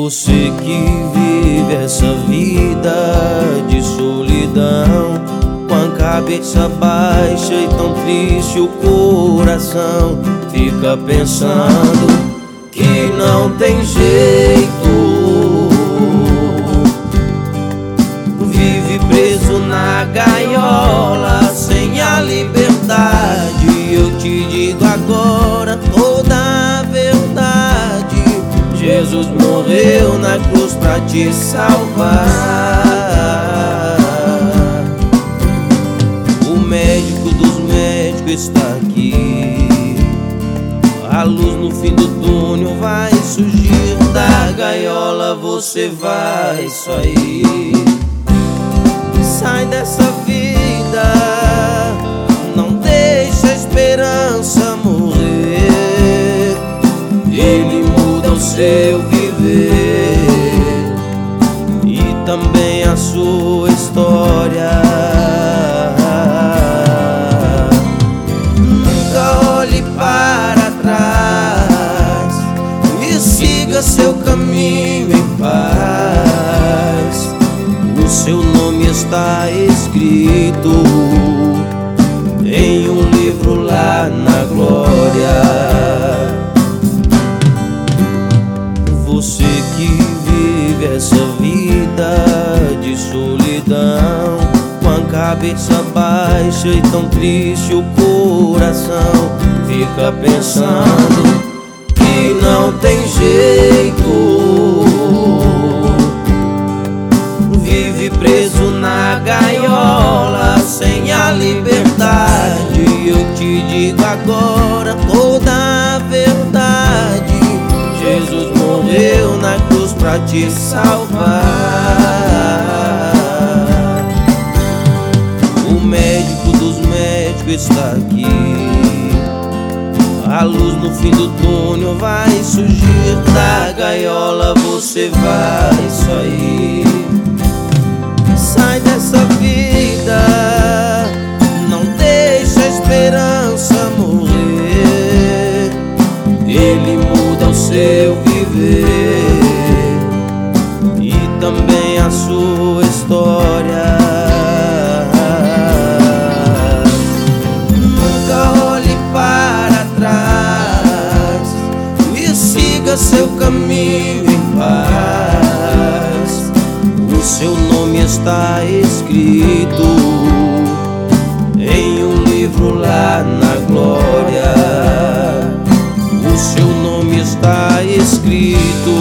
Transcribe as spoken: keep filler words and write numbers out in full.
Você que vive essa vida de solidão, com a cabeça baixa e tão triste o coração, fica pensando que não tem jeito. Vive preso na gaiola, sem a liberdade. Eu te digo agora toda a verdade: Jesus morreu na cruz pra te salvar. O médico dos médicos está aqui. A luz no fim do túnel vai surgir. Da gaiola você vai sair. Sai dessa vida, não deixa a esperança morrer. Ele muda o seu viver e também a sua história. Nunca olhe para trás e siga seu caminho em paz. O seu nome está escrito em um livro lá na glória. Você que vive essa vida de solidão, com a cabeça baixa e tão triste o coração, fica pensando que não tem jeito. Vive preso na gaiola, sem a liberdade. Eu te digo agora toda a verdade: Jesus morreu na cruz pra te salvar. O médico dos médicos está aqui. A luz no fim do túnel vai surgir. Da gaiola você vai sair. Sai dessa vida, não deixa a esperança morrer. Ele muda o seu viver e também a sua história. Nunca olhe para trás e siga seu caminho em paz. O seu nome está escrito em um livro lá na glória. O seu nome está escrito